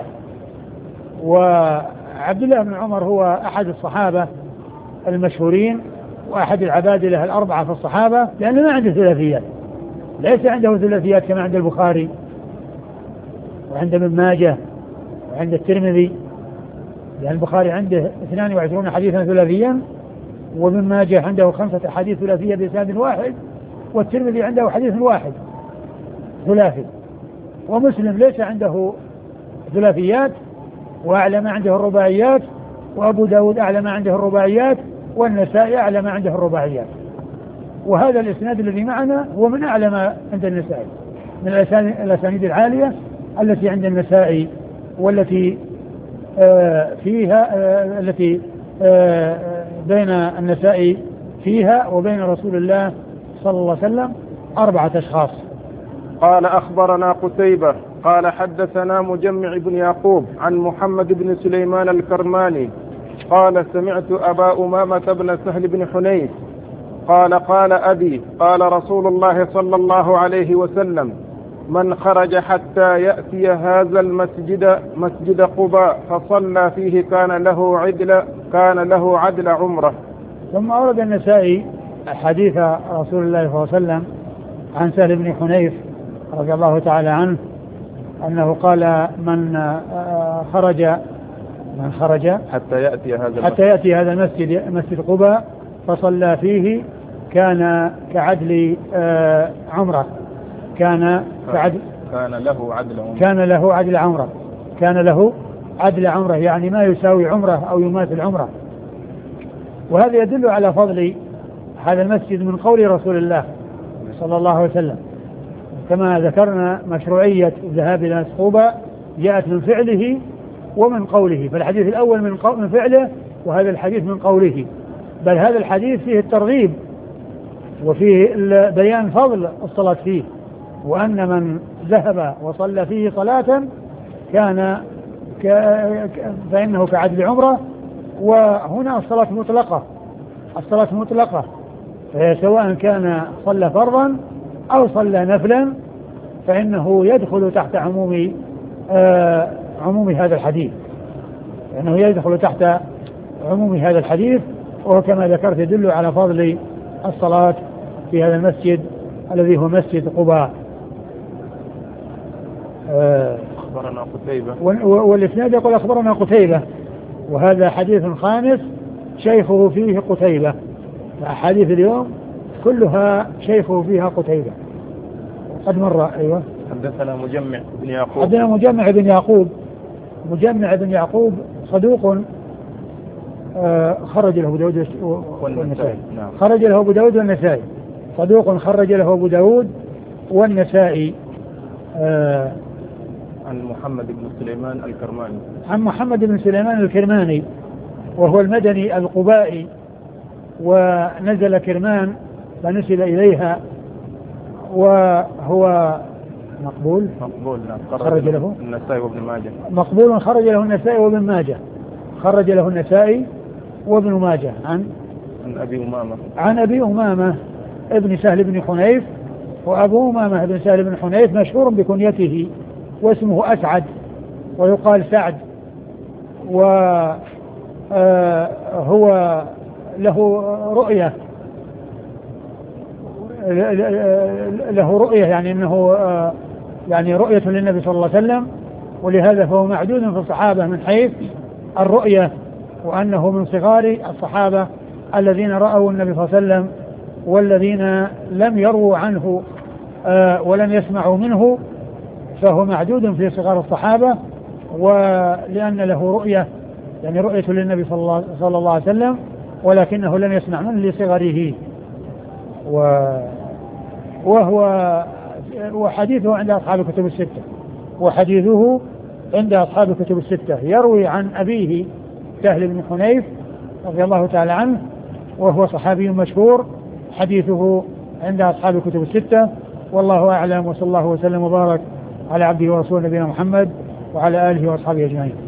وعبد الله بن عمر هو أحد الصحابة المشهورين وأحد العبادلة الأربعة في الصحابة، لأنه ما عنده ثلاثيات، ليس عنده ثلاثيات كما عند البخاري وعند ابن ماجه وعند الترمذي، لأن البخاري عنده اثنان وعشرون حديثا ثلاثيا، وابن ماجه عنده خمسة حديث ثلاثية بإسناد واحد، والترمذي عنده حديث واحد ثلاثي. ومسلم ليس عنده ثلاثيات وأعلى ما عنده الرباعيات، وأبو داود أعلى ما عنده الرباعيات، والنسائي أعلى ما عنده الرباعيات. وهذا الإسناد الذي معنا هو من أعلى ما عند النسائي، من الأسانيد العالية التي عند النسائي، والتي آه فيها آه التي آه بين النسائي فيها وبين رسول الله صلى الله عليه وسلم أربعة أشخاص. قال أخبرنا قتيبة قال حدثنا مجمع بن يعقوب عن محمد بن سليمان الكرماني قال سمعت أبا أمامة بن سهل بن حنيف قال قال أبي قال رسول الله صلى الله عليه وسلم من خرج حتى يأتي هذا المسجد مسجد قباء فصلى فيه كان له عدل كان له عدل عمره. ثم أورد النسائي حديث رسول الله صلى الله عليه وسلم عن سهل بن حنيف رضي الله تعالى عنه أنه قال من خرج من خرج حتى يأتي هذا حتى يأتي هذا المسجد مسجد قباء فصلى فيه كان كعدل عمره كان كعدل كان له عدل عمره كان له عدل عمره كان له عدل عمره يعني ما يساوي عمره أو يماثل عمره. وهذا يدل على فضل هذا المسجد من قول رسول الله صلى الله عليه وسلم. كما ذكرنا مشروعية الذهاب إلى قباء جاءت من فعله ومن قوله، فالحديث الأول من, من فعله وهذا الحديث من قوله، بل هذا الحديث فيه الترغيب وفيه بيان فضل الصلاة فيه، وأن من ذهب وصلى فيه صلاة كان ك... فإنه كعدل عمره. وهنا الصلاة مطلقة الصلاة مطلقة سواء كان صلى فرضا أو صلى نفلا فإنه يدخل تحت عموم آه عموم هذا الحديث فإنه يدخل تحت عموم هذا الحديث. وهو كما ذكرت يدل على فضل الصلاة في هذا المسجد الذي هو مسجد قباء. آه أخبرنا قتيبة والإسناد يقول أخبرنا قتيبة، وهذا حديث خامس شيخه فيه قتيبة. أحاديث اليوم كلها شيخه فيها قتيبة قد مر. أيوة حدثنا مجمع بن يعقوب حدثنا مجمع بن يعقوب مجمع بن يعقوب صدوق آه خرج له أبو داود والنسائي نعم. خرج له أبو داود والنسائي صدوق خرج له أبو داود والنسائي. آه عن محمد بن سليمان الكرماني عن محمد بن سليمان الكرماني وهو المدني القبائي، ونزل كرمان فنسل إليها، وهو مقبول مقبول نعم. خرج له النسائي وابن ماجه مقبول خرج له النسائي وابن ماجه خرج له النسائي وابن ماجه عن عن أبي أمامة عن أبي أمامة ابن سهل بن حنيف. وأبو أمامة ابن سهل بن حنيف مشهور بكنيته واسمه أسعد ويقال سعد، وهو له رؤية له رؤية يعني أنه يعني رؤية للنبي صلى الله عليه وسلم، ولهذا فهو معدود في الصحابة من حيث الرؤية، وأنه من صغار الصحابة الذين رأوا النبي صلى الله عليه وسلم، والذين لم يروا عنه ولم يسمعوا منه فهو معدود في صغار الصحابة. ولأن له رؤية يعني رؤية للنبي صلى الله عليه وسلم ولكنه لم يسمع منه لصغره. وهو وحديثه عند أصحاب الكتب الستة وحديثه عند أصحاب الكتب الستة يروي عن أبيه سهل بن حنيف رضي الله تعالى عنه، وهو صحابي مشهور، حديثه عند أصحاب الكتب الستة. والله أعلم، وصلى الله وسلم وبارك على عبده ورسوله نبينا محمد وعلى آله وأصحابه أجمعين.